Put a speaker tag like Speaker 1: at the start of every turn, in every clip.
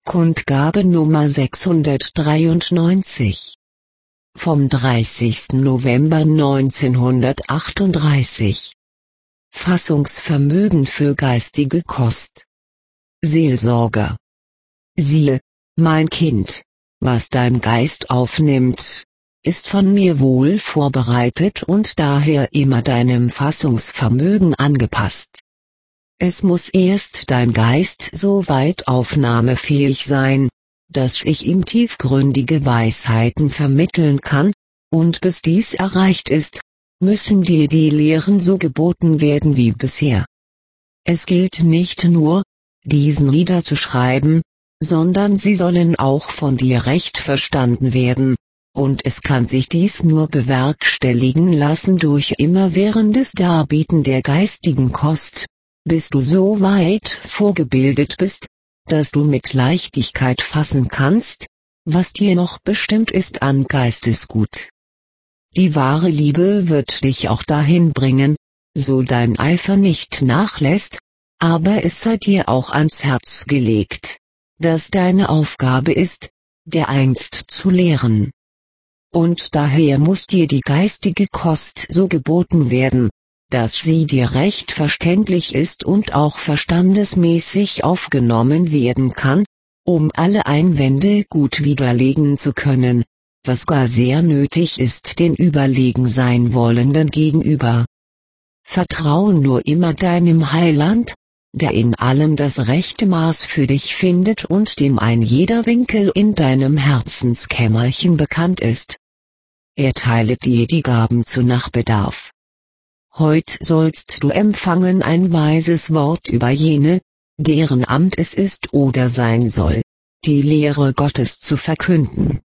Speaker 1: Kundgabe Nummer 693. Vom 30. November 1938. Fassungsvermögen für geistige Kost. Seelsorger. Siehe, mein Kind, was dein Geist aufnimmt, ist von mir wohl vorbereitet und daher immer deinem Fassungsvermögen angepasst. Es muss erst dein Geist so weit aufnahmefähig sein, dass ich ihm tiefgründige Weisheiten vermitteln kann, und bis dies erreicht ist, müssen dir die Lehren so geboten werden wie bisher. Es gilt nicht nur, diesen niederzuschreiben, sondern sie sollen auch von dir recht verstanden werden, und es kann sich dies nur bewerkstelligen lassen durch immerwährendes Darbieten der geistigen Kost, bis du so weit vorgebildet bist, dass du mit Leichtigkeit fassen kannst, was dir noch bestimmt ist an Geistesgut. Die wahre Liebe wird dich auch dahin bringen, so dein Eifer nicht nachlässt, aber es sei dir auch ans Herz gelegt, dass deine Aufgabe ist, dereinst zu lehren. Und daher muss dir die geistige Kost so geboten werden, dass sie dir recht verständlich ist und auch verstandesmäßig aufgenommen werden kann, um alle Einwände gut widerlegen zu können, was gar sehr nötig ist den überlegen sein Wollenden gegenüber. Vertraue nur immer deinem Heiland, der in allem das rechte Maß für dich findet und dem ein jeder Winkel in deinem Herzenskämmerchen bekannt ist. Er teilet dir die Gaben zu Nachbedarf. Heut sollst du empfangen ein weises Wort über jene, deren Amt es ist oder sein soll, die Lehre Gottes zu verkünden.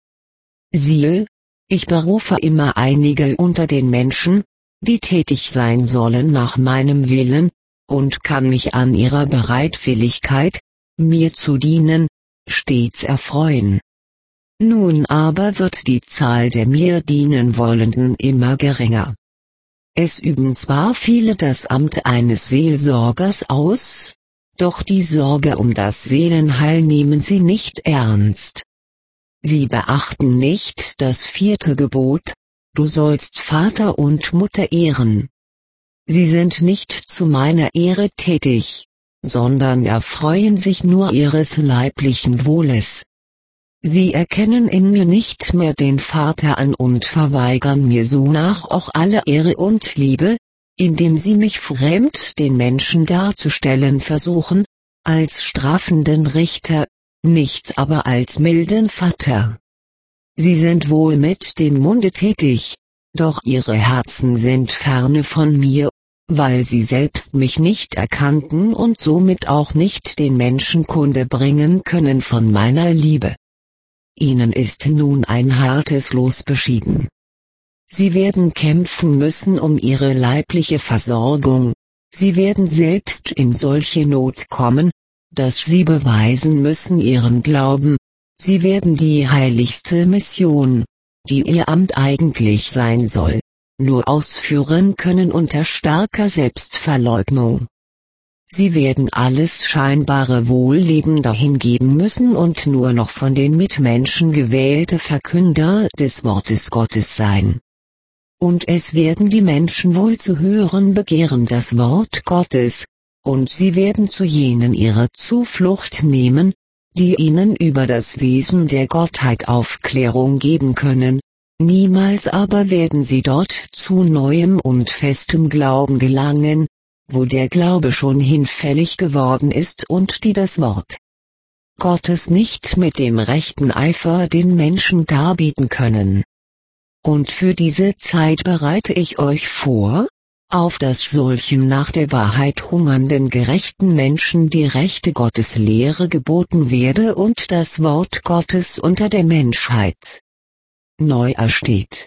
Speaker 1: Siehe, ich berufe immer einige unter den Menschen, die tätig sein sollen nach meinem Willen, und kann mich an ihrer Bereitwilligkeit, mir zu dienen, stets erfreuen. Nun aber wird die Zahl der mir dienen Wollenden immer geringer. Es üben zwar viele das Amt eines Seelsorgers aus, doch die Sorge um das Seelenheil nehmen sie nicht ernst. Sie beachten nicht das 4. Gebot, du sollst Vater und Mutter ehren. Sie sind nicht zu meiner Ehre tätig, sondern erfreuen sich nur ihres leiblichen Wohles. Sie erkennen in mir nicht mehr den Vater an und verweigern mir sonach auch alle Ehre und Liebe, indem sie mich fremd den Menschen darzustellen versuchen, als strafenden Richter, nicht aber als milden Vater. Sie sind wohl mit dem Munde tätig, doch ihre Herzen sind ferne von mir, weil sie selbst mich nicht erkannten und somit auch nicht den Menschen Kunde bringen können von meiner Liebe. Ihnen ist nun ein hartes Los beschieden. Sie werden kämpfen müssen um ihre leibliche Versorgung, sie werden selbst in solche Not kommen, dass sie beweisen müssen ihren Glauben, sie werden die heiligste Mission, die ihr Amt eigentlich sein soll, nur ausführen können unter starker Selbstverleugnung. Sie werden alles scheinbare Wohlleben dahingeben müssen und nur noch von den Mitmenschen gewählte Verkünder des Wortes Gottes sein. Und es werden die Menschen wohl zu hören begehren das Wort Gottes, und sie werden zu jenen ihre Zuflucht nehmen, die ihnen über das Wesen der Gottheit Aufklärung geben können, niemals aber werden sie dort zu neuem und festem Glauben gelangen, wo der Glaube schon hinfällig geworden ist und die das Wort Gottes nicht mit dem rechten Eifer den Menschen darbieten können. Und für diese Zeit bereite ich euch vor, auf dass solchen nach der Wahrheit hungernden gerechten Menschen die rechte Gotteslehre geboten werde und das Wort Gottes unter der Menschheit neu ersteht.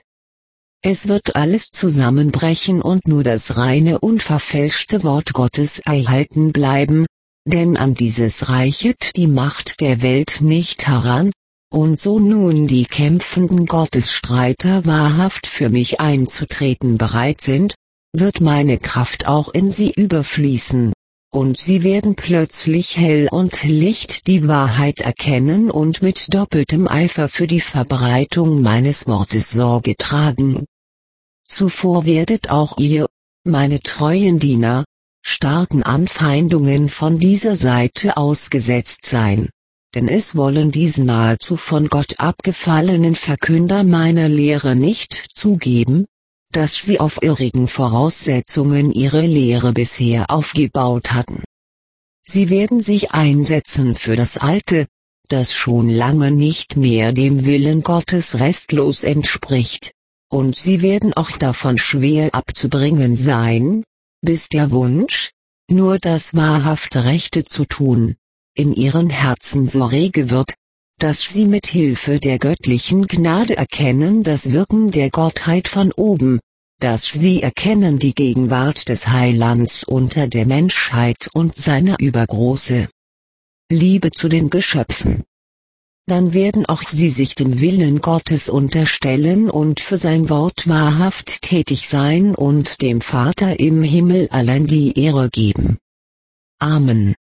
Speaker 1: Es wird alles zusammenbrechen und nur das reine unverfälschte Wort Gottes erhalten bleiben, denn an dieses reichet die Macht der Welt nicht heran, und so nun die kämpfenden Gottesstreiter wahrhaft für mich einzutreten bereit sind, wird meine Kraft auch in sie überfließen, und sie werden plötzlich hell und licht die Wahrheit erkennen und mit doppeltem Eifer für die Verbreitung meines Wortes Sorge tragen. Zuvor werdet auch ihr, meine treuen Diener, starken Anfeindungen von dieser Seite ausgesetzt sein, denn es wollen diese nahezu von Gott abgefallenen Verkünder meiner Lehre nicht zugeben, dass sie auf irrigen Voraussetzungen ihre Lehre bisher aufgebaut hatten. Sie werden sich einsetzen für das Alte, das schon lange nicht mehr dem Willen Gottes restlos entspricht, und sie werden auch davon schwer abzubringen sein, bis der Wunsch, nur das wahrhaft Rechte zu tun, in ihren Herzen so rege wird, dass sie mit Hilfe der göttlichen Gnade erkennen das Wirken der Gottheit von oben, dass sie erkennen die Gegenwart des Heilands unter der Menschheit und seine übergroße Liebe zu den Geschöpfen. Dann werden auch sie sich dem Willen Gottes unterstellen und für sein Wort wahrhaft tätig sein und dem Vater im Himmel allein die Ehre geben. Amen.